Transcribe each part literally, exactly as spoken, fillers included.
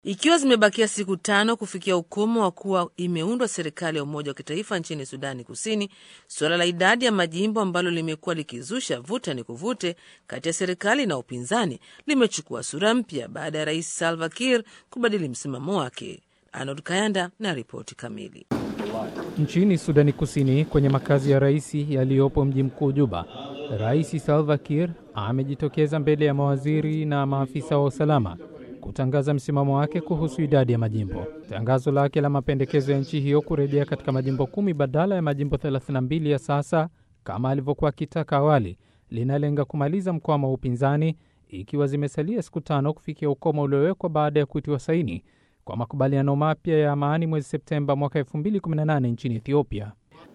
Ikiwa zimebakia siku tano kufikia ukomo wa kuwa imeundwa serikali ya umoja wa kitaifa nchini Sudani Kusini, suala la idadi ya majimbo ambalo limekuwa likizusha vuta ni kuvute kati ya serikali na upinzani limechukua sura mpya baada ya Rais Salva Kiir kubadili msimamo wake. Arnold Kayanda na ripoti kamili. Nchini Sudani Kusini, kwenye makazi ya rais yaliyopo mji mkuu Juba, Rais Salva Kiir amejitokeza mbele ya mawaziri na maafisa wa usalama kutangaza msimamo wake kuhusu idadi ya majimbo. Tangazo lake la mapendekezo ya nchi hiyo kurejea katika majimbo kumi badala ya majimbo thelathini na mbili ya sasa kama alivyokuwa akitaka awali, linalenga kumaliza mkwamo wa upinzani, ikiwa zimesalia siku tano kufikia ukomo uliowekwa baada ya kutiwa saini kwa makubaliano mapya ya amani mwezi Septemba mwaka elfu mbili kumi na nane nchini Ethiopia.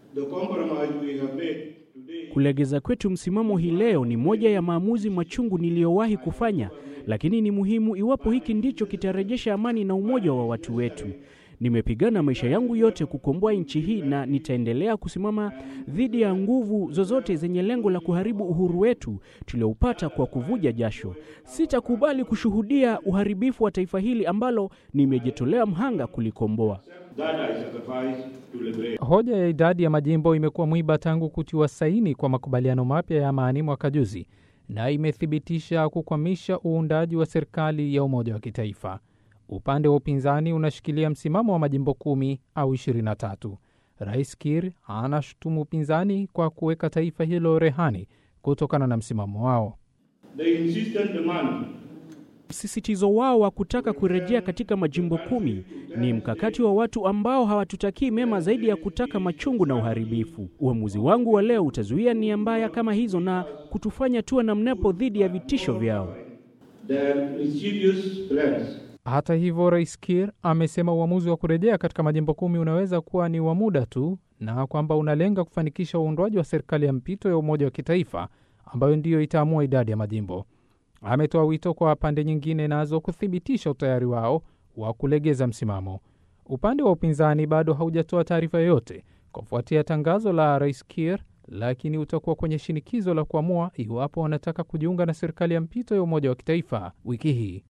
Kulegeza kwetu msimamo hii leo ni moja ya maamuzi machungu niliyowahi kufanya, lakini ni muhimu iwapo hiki ndicho kitarejesha amani na umoja wa watu wetu. Nimepigana maisha yangu yote kukomboa nchi hii na nitaendelea kusimama dhidi ya nguvu zozote zenye lengo la kuharibu uhuru wetu tulioupata kwa kuvuja jasho. Sitakubali kushuhudia uharibifu wa taifa hili ambalo nimejitolea mhanga kulikomboa. Hoja ya idadi ya majimbo imekuwa mwiba tangu kutiwa saini kwa makubaliano mapya ya amani mwaka juzi, na imethibitisha kukwamisha uundaji wa serikali ya umoja wa kitaifa. Upande wa upinzani unashikilia msimamo wa majimbo kumi au ishirini na tatu. Rais Kiir anashutumu upinzani kwa kuweka taifa hilo rehani kutokana na msimamo wao. Msisitizo wao wa kutaka kurejea katika majimbo kumi ni mkakati wa watu ambao hawatutakii mema zaidi ya kutaka machungu na uharibifu. Uamuzi wangu wa leo utazuia nia mbaya kama hizo na kutufanya tuwe na mnepo dhidi ya vitisho vyao. Hata hivyo, Rais Kiir amesema uamuzi wa kurejea katika majimbo kumi unaweza kuwa ni wa muda tu, na kwamba unalenga kufanikisha uundwaji wa serikali ya mpito ya umoja wa kitaifa ambayo ndiyo itaamua idadi ya majimbo. Ametoa wito kwa pande nyingine nazo kuthibitisha utayari wao wa kulegeza msimamo. Upande wa upinzani bado haujatoa taarifa yoyote kufuatia tangazo la Rais Kiir, lakini utakuwa kwenye shinikizo la kuamua iwapo wanataka kujiunga na serikali ya mpito ya umoja wa kitaifa wiki hii.